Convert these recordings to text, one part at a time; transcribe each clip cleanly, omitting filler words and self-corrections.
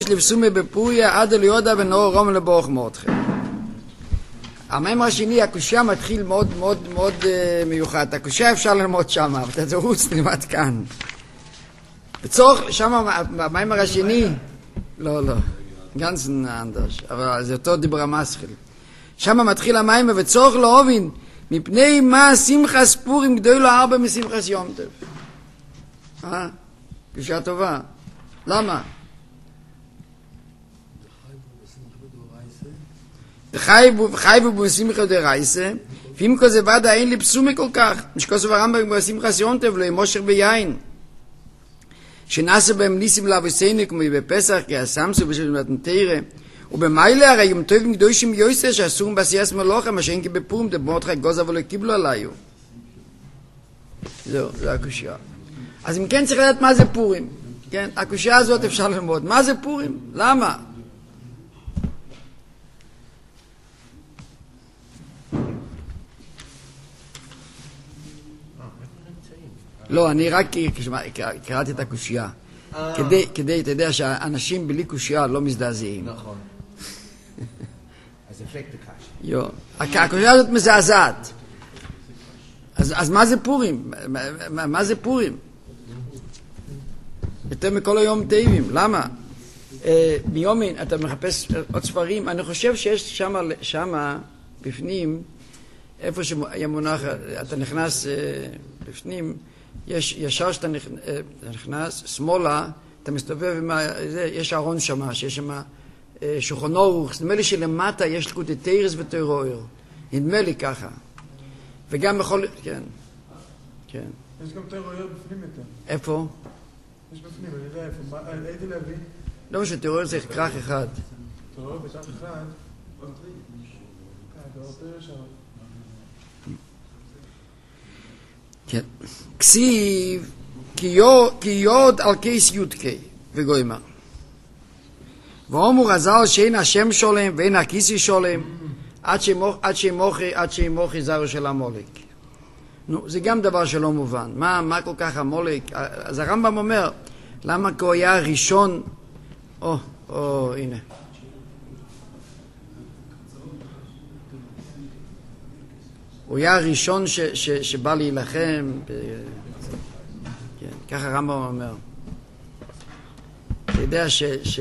לבסומי בפוריה עד אליודה ונאור רום לבורך מורדכם. המאמר השני, הקושיה מתחיל מאוד מאוד מאוד מיוחד. הקושיה אפשר ללמוד שם, אבל אתה תרוץ נלמד כאן. בצורך, שם המאמר השני, לא, גנצן אנדרש, אבל זה אותו דיבר המסחיל. שם מתחיל המאמר, וצורך להובין, מפני מה שמחה ספורים גדול ארבע משמחס יום טוב. קושיה טובה. למה? חייבו בשמחה דרייסה, ואם כל זה ודא אין לי פסומי כל כך, משכוסו הרמב"ם בשמחס יום טוב, לא ימושר ביין. שנעשה בהם ניסים לאבוסינו כמו בפסח, כי הסמסו בשביל מתנתירה, ובמיילה הרי יום טובים קדושים יויסר שאסורים בעשייס מלוכה, מה שאין כי בפורים דמורדכי גוז אבל לא קיבלו עליו. זהו, זה הקושיה. אז אם כן צריך לדעת מה זה פורים. כן, הקושיה הזאת אפשר ללמוד. מה זה פורים? למה? לא, אני רק קראתי את הקושיה. כדי, אתה יודע שהאנשים בלי קושיה לא מזדעזעים. נכון. אז אפקט הקשי. יו, הקושיה הזאת מזעזעת. אז מה זה פורים? מה זה פורים? יותר מכל היום טייבים. למה? מיומין, אתה מחפש עוד ספרים. אני חושב שיש שמה בפנים, איפה שהיה מונח, אתה נכנס בפנים, ישר שאתה נכנס, שמאלה, אתה מסתובב עם יש ארון שמה, שיש שמה שולחן אורוך, נדמה לי שלמטה יש לקוטי תירס ותירואר, נדמה לי ככה. וגם בכל, כן. יש גם תירואר בפנים יותר. איפה? יש בפנים, אני יודע איפה, הייתי להביא. לא משהו, תירואר זה כרך אחד. תירואר בכרך אחד? תירואר שם. כן. כסיב כי יוד על קייס יודקי וגוימה. ואומר רזל שאין השם שולם ואין הכיסי שולם עד שימוכי זרו של המולק. נו, זה גם דבר שלא מובן. מה כל כך המולק? אז הרמב"ם אומר, למה כי הוא היה הראשון, הנה. הוא היה הראשון שבא להילחם, כן, ככה הרמב"ם אומר. אתה יודע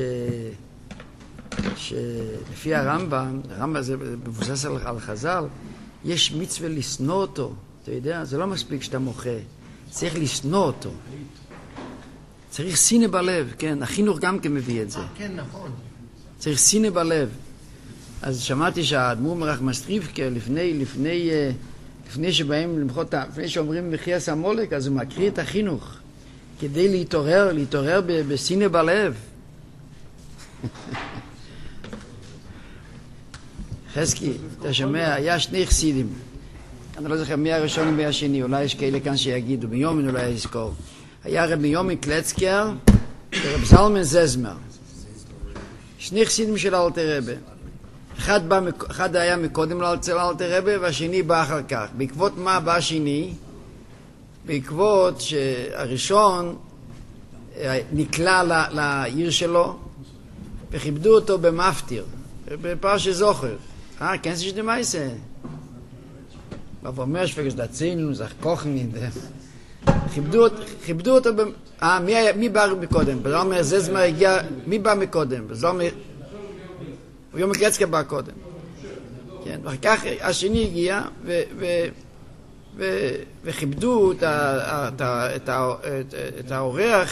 שלפי הרמב"ם זה מבוסס על חז"ל, יש מצווה לשנוא אותו, אתה יודע, זה לא מספיק שאתה מוחה, צריך לשנוא אותו. צריך שנאה בלב, כן, החינוך גם כן מביא את זה. כן, נכון. צריך שנאה בלב. אז שמעתי שהאדמו"ר מרחם סטריבקה לפני שבאים למחות, לפני שאומרים מחייס המולק, אז הוא מקריא את החינוך כדי להתעורר בשנאה בלב. חזקי, אתה שומע, היה שני חסידים, אני לא זוכר מי הראשון ומי השני, אולי יש כאלה כאן שיגידו, מיומין אולי יזכור. היה רב מיומין קלצקר ורב זלמן זזמר, שני חסידים של אלתר רבי. אחד היה מקודם לאצל אלתר רבי והשני בא אחר כך. בעקבות מה בא השני? בעקבות שהראשון נקלע לעיר שלו וכיבדו אותו במפטיר, בפרשת זוכר. כן, זה שדה מייסה. ואומר שפגש דצינו, זה כוחנין. כיבדו אותו מי בא מקודם? בזלמן זזמר הגיע, מי בא מקודם? ויום קלצקר בא קודם. כן, ואחר כך השני הגיע וכיבדו את האורח,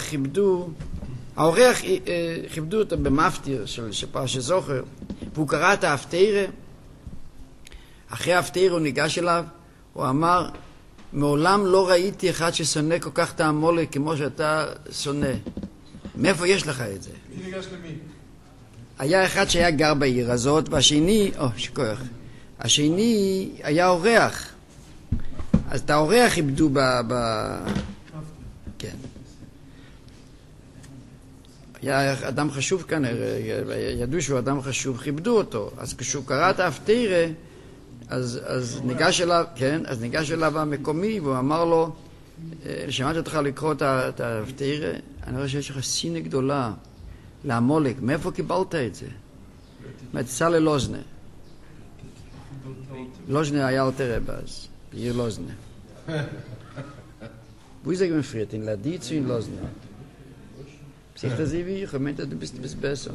כיבדו אותו במפטיר של פרשת זוכר, והוא קרא את ההפטרה. אחרי ההפטרה הוא ניגש אליו, הוא אמר, מעולם לא ראיתי אחד ששונא כל כך את המולק כמו שאתה שונא. מאיפה יש לך את זה? מי ניגש למי? היה אחד שהיה גר בעיר הזאת, והשני, שכוח, השני היה אורח. אז את האורח איבדו כן. היה אדם חשוב כאן, ידעו שהוא אדם חשוב, כיבדו אותו. אז כשהוא קרא את ההפטרה, אז ניגש אליו המקומי, והוא אמר לו, שמעתי אותך לקרוא את ההפטרה, אני רואה שיש לך שנאה גדולה. לעמולק. מאיפה קיבלת את זה? תסע ללוזנה. לוזנה היה אלטר רב אז, בעיר לוזנה. Wo ist er gefriert? In Laditz und in Losna? Sagt er sie wie ich? Meint er, du bist besser.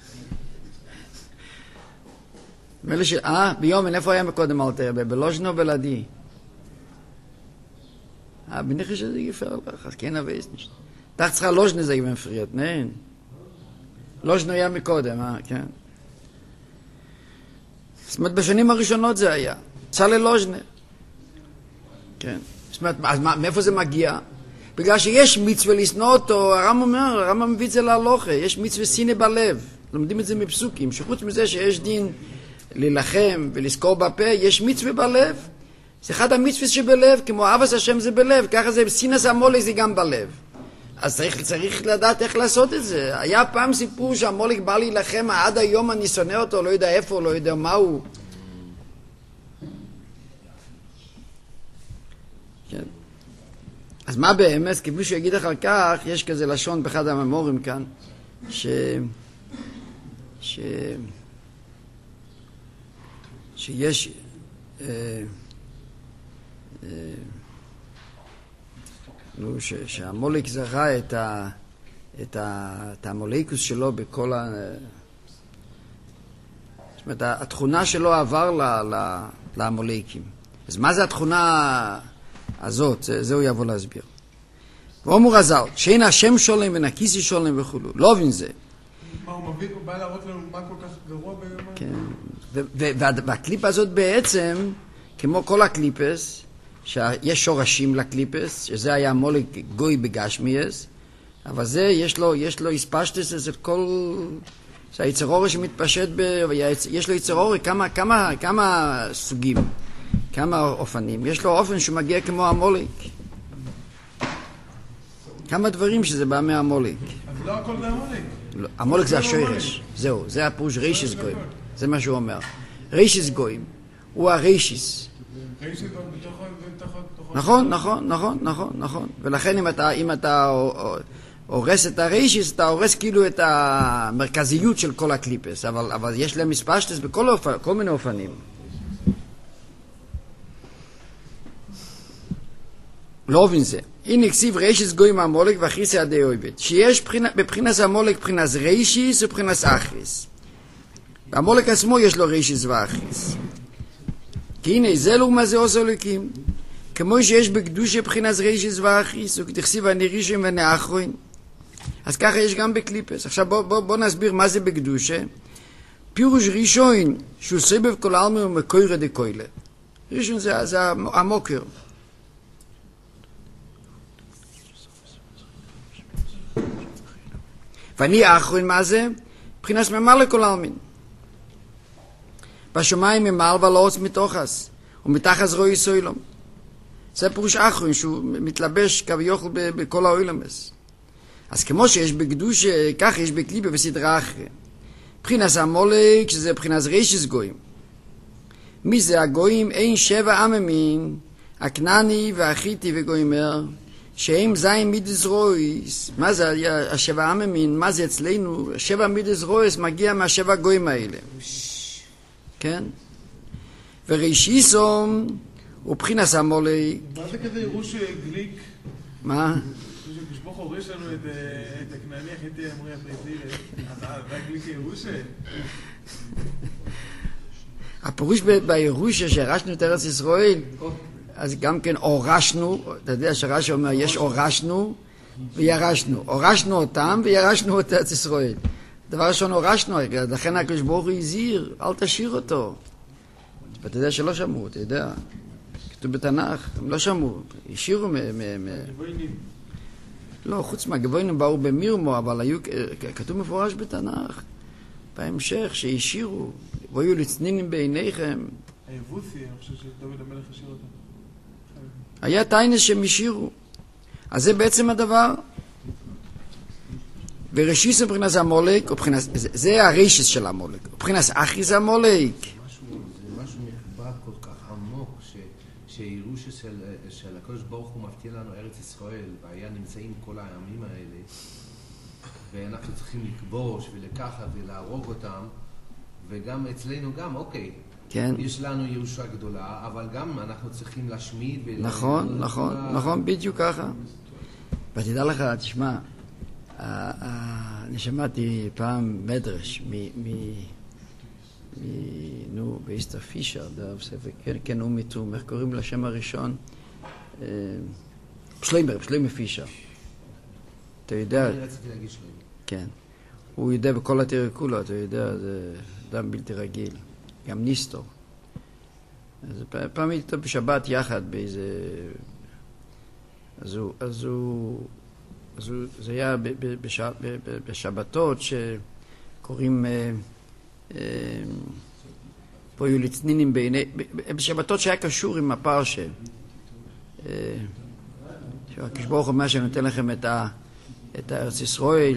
ביומן, איפה היה מקודם אלתר רבי? בלוזנה או בלדי? בניחי שזה יפר לך, אז כן הוויס נשת. תחת צריכה לוזנה זה gefriert, nein. לוזנה היה מקודם, כן. זאת אומרת, בשנים הראשונות זה היה. צא ללוזנה. כן. זאת אומרת, אז מאיפה זה מגיע? בגלל שיש מצווה לשנוא אותו, הרמב"ם מביא את זה להלוכה, יש מצווה שנאה בלב. לומדים את זה מפסוקים, שחוץ מזה שיש דין להילחם ולזכור בפה, יש מצווה בלב. זה אחד המצווה שבלב, כמו אהבת השם זה בלב, ככה זה שנאת עמלק זה גם בלב. אז צריך לדעת איך לעשות את זה. היה פעם סיפור שעמלק בא להילחם, עד היום אני שונא אותו, לא יודע איפה, לא יודע מה הוא. כן. אז מה באמת, כפי שהוא יגיד אחר כך, יש כזה לשון באחד הממורים כאן, שיש שהמולק זכה את המולקוס שלו בכל זאת אומרת, התכונה שלו עבר למולקים. אז מה זה התכונה הזאת? זה הוא יבוא להסביר. ואומר רז"ל, שאין השם שולם ונקיסי שולם וכו'. לא מבין זה. מה הוא מביא? הוא בא להראות לנו מה כל כך גרוע ביום? כן. והקליפה הזאת בעצם, כמו כל הקליפס, שיש שורשים לקליפס, שזה היה מולק גוי בגשמיאס, אבל זה יש לו הספשטס את כל... זה היצרור שמתפשט יש לו יצרור כמה סוגים, כמה אופנים. יש לו אופן שמגיע כמו המולק. כמה דברים שזה בא מהמולק. אז לא הכל זה המולק. המולק זה השורש. זהו, זה הפירוש רישיס גויים. זה מה שהוא אומר. רישיס גויים. הוא הרישיס. רישיס גויים בתוכו. נכון. ולכן אם אתה הורס את הרישיס, אתה הורס כאילו את המרכזיות של כל הקליפס. אבל יש להם מספשטס בכל מיני אופנים. לא מבין זה. הנה כסיב רישיס גויים המולק ואחריס ידי אויבד. שיש בבחינס המולק בחינס רישיס ובחינס אחריס. המולק עצמו יש לו רישיס ואחריס. כי הנה זה לא מה זה עושה אלוקים. כמו שיש בקדושה בחינס רישיס ואחריס, וכתכסיב אני ראשון ואני אחרון. אז ככה יש גם בקליפס. עכשיו בוא נסביר מה זה בקדושה. פירוש ראשון שהוא סבב כל העלמין ומקוירה דקוילה. ראשון זה המוקר. ואני האחרון מה זה? מבחינס ממלא כל העלמין. בשמיים ממל ולעוץ מתוכס, ומתחס רואי סוילום. זה פירוש אחרון שהוא מתלבש כביוכל בכל העולמס. אז כמו שיש בקדוש, כך יש בקליפה בסדרה אחרת. מבחינס המולק, שזה מבחינס רישיס גויים. מי זה הגויים? אין 7 עממים, הכנעני והחיתי וגוימר, שהם זין מידס רויס. מה זה ה7 עממים? מה זה אצלנו? 7 מידס רויס מגיע מה7 גויים האלה. כן? ורישיסום הוא מבחינס המולק. מה זה כזה ירוש גליק? מה? כשבוך הוריש לנו את הכנעני החיתי אמרי הפריזיל, והגליק ירוש? הפירוש בירושה שהרשנו את ארץ ישראל, אז גם כן הורשנו, אתה יודע שרש"י אומר, יש הורשנו וירשנו. הורשנו אותם וירשנו את ארץ ישראל. דבר ראשון הורשנו, לכן הקדוש ברוך הוא הזהיר, אל תשאיר אותו. ואתה יודע שלא שמעו, אתה יודע. כתוב בתנ"ך, הם לא שמעו, השאירו גבוינים. לא, חוץ מהגבוינים באו במירמו, אבל היו, כתוב מפורש בתנ"ך, בהמשך, שהשאירו, והיו לצנינים בעיניכם. היבוסי, אני חושב שדוד המלך השאיר אותם. היה טיינס שהם השאירו. אז זה בעצם הדבר. וראשיס מבחינס המולק, זה הראשיס של המולק. מבחינס אחיס המולק. זה משהו מחבר כל כך עמוק, שירושה של הקדוש ברוך הוא מבטיח לנו ארץ ישראל, והיה נמצאים כל העמים האלה, ואנחנו צריכים לכבוש ולקחת ולהרוג אותם, וגם אצלנו גם, אוקיי, כן. יש לנו ירושה גדולה, אבל גם אנחנו צריכים להשמיד. נכון, בדיוק ככה. ותדע לך, תשמע, אני שמעתי פעם מדרש באיסטר פישר, כן, הוא מתום, איך קוראים לשם הראשון? שליימר פישר. אתה יודע? אני רציתי להגיד שליימר. כן. הוא יודע בכל התיאוריה כולו, אתה יודע, זה אדם בלתי רגיל. גם ניסטור. אז פעם הייתי איתו בשבת יחד באיזה... אז זה היה בשבתות שקוראים... פה היו לצנינים בעיני... בשבתות שהיה קשור עם הפרשה. שהקדוש ברוך הוא אומר שנותן לכם את הארץ ישראל,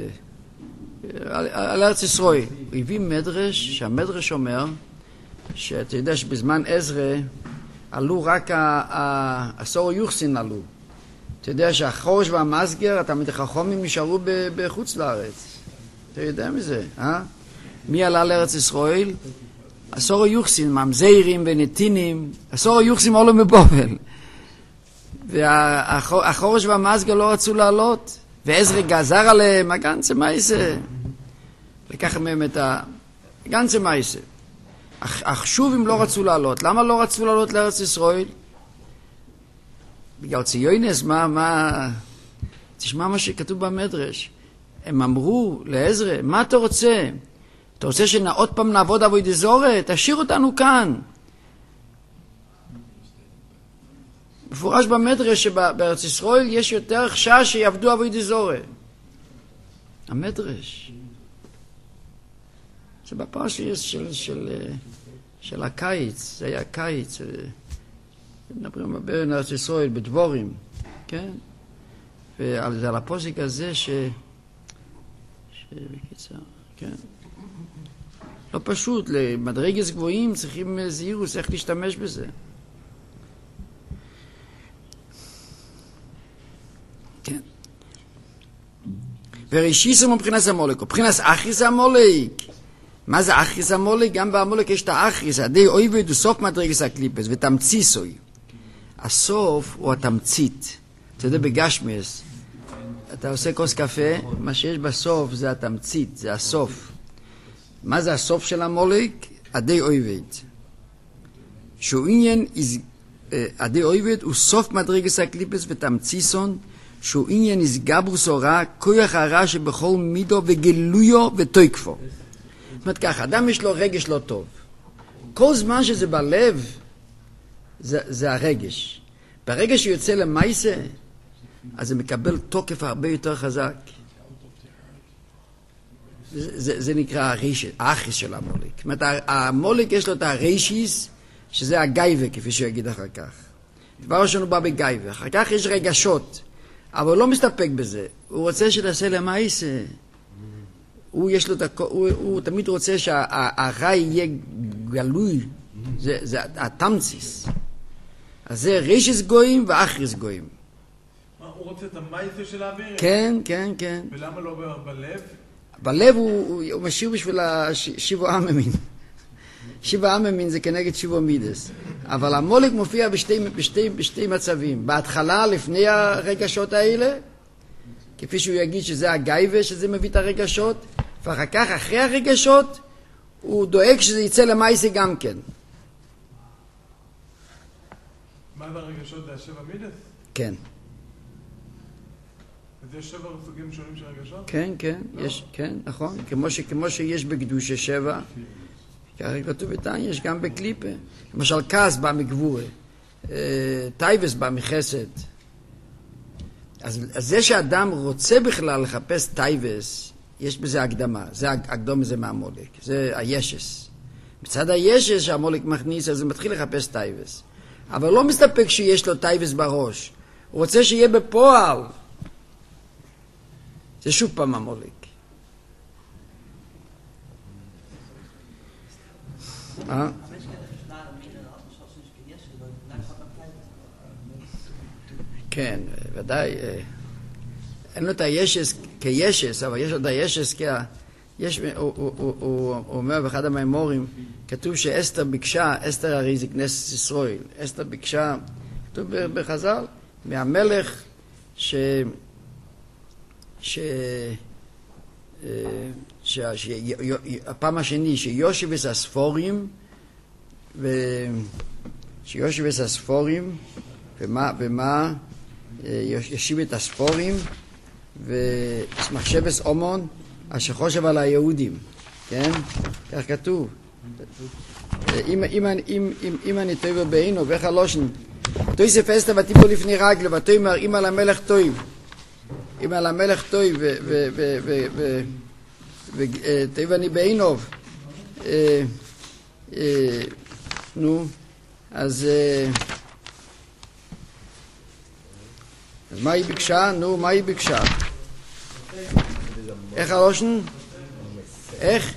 על ארץ ישראל. הוא הביא מדרש, שהמדרש אומר שאתה יודע שבזמן עזרא עלו רק עשור יוחסין עלו. אתה יודע שהחורש והמסגר, התלמידי חכמים נשארו בחוץ לארץ. אתה יודע מזה, אה? מי עלה לארץ ישראל? עשור יוחסין, ממזירים ונתינים. עשור יוחסין עלו מבובל. והחורש והמסגר לא רצו לעלות. ועזרא גזר עליהם, הגנצה מייסה. לקח מהם את הגנצה מייסה. החשובים לא רצו לעלות. למה לא רצו לעלות לארץ ישראל? בגלל ציונס, תשמע מה שכתוב במדרש. הם אמרו לעזרא, מה אתה רוצה? אתה רוצה שעוד פעם נעבוד עבודת זרה? תשאיר אותנו כאן. מפורש במדרש שבארץ ישראל יש יותר חשש שיעבדו עבודת זרה. המדרש. זה בפרשה של הקיץ, זה היה קיץ, מדברים בין ארץ ישראל בדבורים, כן? וזה על הפוסק הזה בקיצר, כן? לא פשוט, למדרגות גבוהים צריכים זהירות, איך להשתמש בזה. כן. וראשיסו מבחינת המולק, מבחינת אחיס המולק. מה זה אחיס המולק? גם במולק יש את האחיס, עדי אויבד הוא סוף מדרגת הקליפס, ותמציסוי. הסוף הוא התמצית. אתה יודע, בגשמס, אתה עושה כוס קפה, מה שיש בסוף זה התמצית, זה הסוף. מה זה הסוף של המולק? עדי אויבד. שהוא עניין, עדי אויבד הוא סוף מדרגת הקליפס ותמציסון, שהוא עניין איסגברוס הורע, כוח הרע שבכל מידו וגילויו ותויקפו. זאת אומרת ככה, אדם יש לו רגש לא טוב. כל זמן שזה בלב, זה הרגש. ברגע שיוצא למייסה, אז זה מקבל תוקף הרבה יותר חזק. זה נקרא האחיס של המולק. זאת אומרת, המולק יש לו את הרישיס, שזה הגייבה, כפי שהוא יגיד אחר כך. דבר ראשון הוא בא בגייבה. אחר כך יש רגשות. אבל הוא לא מסתפק בזה. הוא רוצה שתעשה למייסה. הוא תמיד רוצה שהרע יהיה גלוי. זה התמציס. אז זה רישיס גויים ואחריס גויים. הוא רוצה את המייסה של האוויר? כן, כן, כן. ולמה לא בלב? בלב הוא משאיר בשביל שיבו עממין. שיבו עממין זה כנגד שיבו מידס. אבל המולק מופיע בשתי מצבים. בהתחלה, לפני הרגשות האלה, כפי שהוא יגיד שזה הגייבה, שזה מביא את הרגשות, ואחר כך, אחרי הרגשות, הוא דואג שזה יצא למייסה גם כן. מה זה הרגשות? זה השבע מידס? כן. אז יש 7 סוגים שונים של רגשות? כן, כן, יש, כן, נכון. כמו שיש בקדושה 7, ככה כתוב איתן, יש גם בקליפה. למשל, כעס בא מגבורה, טייבס בא מחסד. אז זה שאדם רוצה בכלל לחפש טייבס, יש בזה הקדמה. זה הקדומה זה מהמולק, זה הישס. מצד הישס שהמולק מכניס, אז הוא מתחיל לחפש טייבס. אבל לא מסתפק שיש לו טייבס בראש. הוא רוצה שיהיה בפועל. זה שוב פעם המולק. כן, ודאי. אין לו את הישס כישס, אבל יש לו את הישס הוא אומר באחד המימורים, כתוב שאסתר ביקשה, אסתר הרי זה כנסת ישראל, אסתר ביקשה, כתוב בחז"ל, מהמלך הפעם השני שיושב את הספורים שיושב את הספורים ומה ישיב את הספורים ומחשבס אומון אשר חושב על היהודים, כן? כך כתוב. אם אני טויב בעינו ואיך הלושן תויסף אסתר ותיפול לפני רגלו ותאמר אם על המלך טויב אם על המלך טויב וטויב אני בעינוב נו אז מה היא ביקשה? נו מה היא ביקשה? איך הלושן? איך?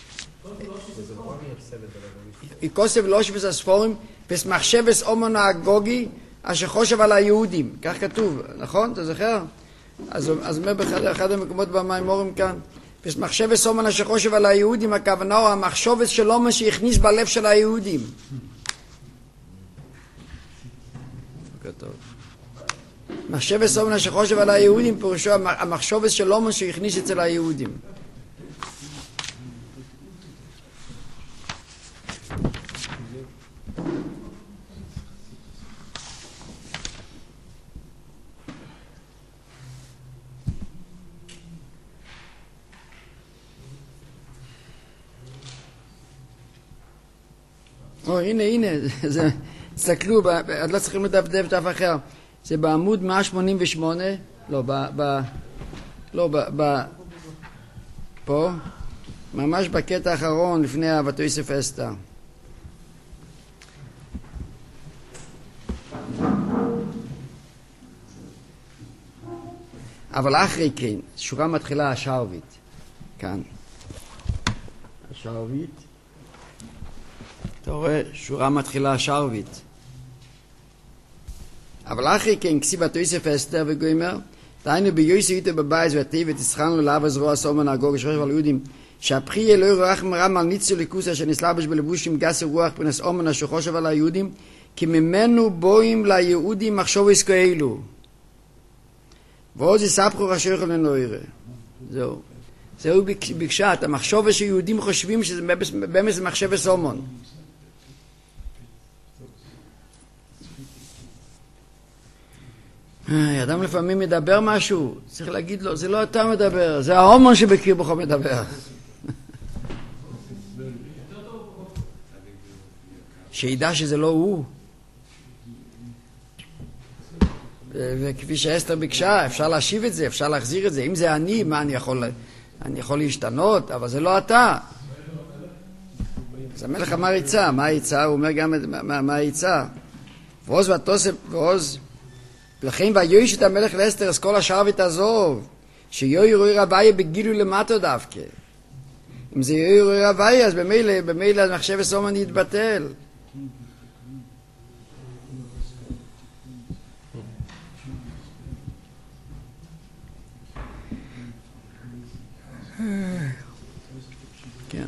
היא כוסף לושבס הספורים וסמחשבס אומון האגוגי אשר חושב על היהודים, כך כתוב, נכון? אתה זוכר? אז אומר באחד המקומות במימורים כאן וסמחשבס אומון אשר חושב על היהודים, הכוונה הוא המחשובס של אומון שהכניס בלב של היהודים. מחשבס אומון אשר חושב על היהודים פירושו המחשובס של אומון שהכניס אצל היהודים. הנה, תסתכלו, לא צריכים לדפדף דף אחר, זה בעמוד 188, פה, ממש בקטע האחרון לפני ותויסף אסתר. אבל אחרי כן, שורה מתחילה השרבית, כאן. השרבית. אתה רואה, שורה מתחילה השרבית. אבל אחרי כן, כסיב ותויסף אסתר וגוימר, דהיינו ביוסי איתו בבית ותיב ותסחרנו לאב הזרוע סומן הגוג שחושב על יהודים, שהפחי אלוהי רוח מרם על ניצו לקוס אשר נסלבש בלבושים גסי רוח פרנס אומן אשר חושב על היהודים, כי ממנו בואים ליהודים מחשובס כאלו. ועוד יספחו ראשי יוכל לנוירה. זהו ביקשה, את המחשובס שיהודים חושבים שזה באמת מחשבס אומן. אדם לפעמים מדבר משהו, צריך להגיד לו, זה לא אתה מדבר, זה ההומון שבקיר בך מדבר. שידע שזה לא הוא. וכפי שאסתר ביקשה, אפשר להשיב את זה, אפשר להחזיר את זה. אם זה אני, מה אני יכול להשתנות, אבל זה לא אתה. אז המלך אמר יצא, מה יצא? הוא אומר גם מה יצא. ועוז ותוסף, ועוז. לכן ויויש את המלך לאסתר, אז כל השאר ותעזוב, שיוי רואי רבי בגילו למטו דווקא. אם זה יוי רואי רבי, אז במילא מחשבס אומן יתבטל. כן.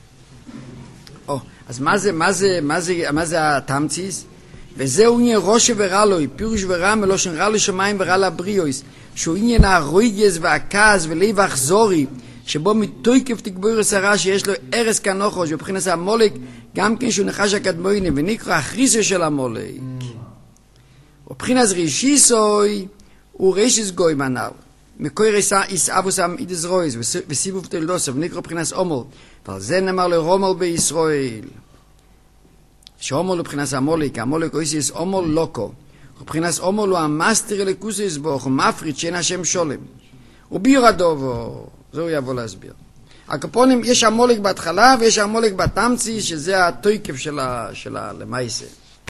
אז מה זה התמציס? וזהו עניין ראש ורע לוי, פירוש ורע מלושן רע לשמיים ורע לבריאוס, שהוא עניין הרויגס והכעס ולב אכזורי, שבו מתויקף תגבורס הרע שיש לו ארס כנוחוש, ובחינס המולק גם כן שהוא נחש הקדמוינים, ונקרא החריסו של המולק. ובחינס רישיסוי, הוא רישיס גוי מנהל. מקוי יסעבוס אידס רויס, וסיבוב תלדוסו, ונקרא בחינס אומל, ועל זה נאמר לרומל בישראל. שאומול לבחינס המולק, המולק אויסיס אומול לוקו, ובחינס אומול הוא המאסטר לקוסיס בו, הוא מפריד שאין השם שולם. וביר הדובו, זהו יבוא להסביר. הקופונים, יש המולק בהתחלה ויש המולק בתמצי, שזה התויקף שלה למעשה.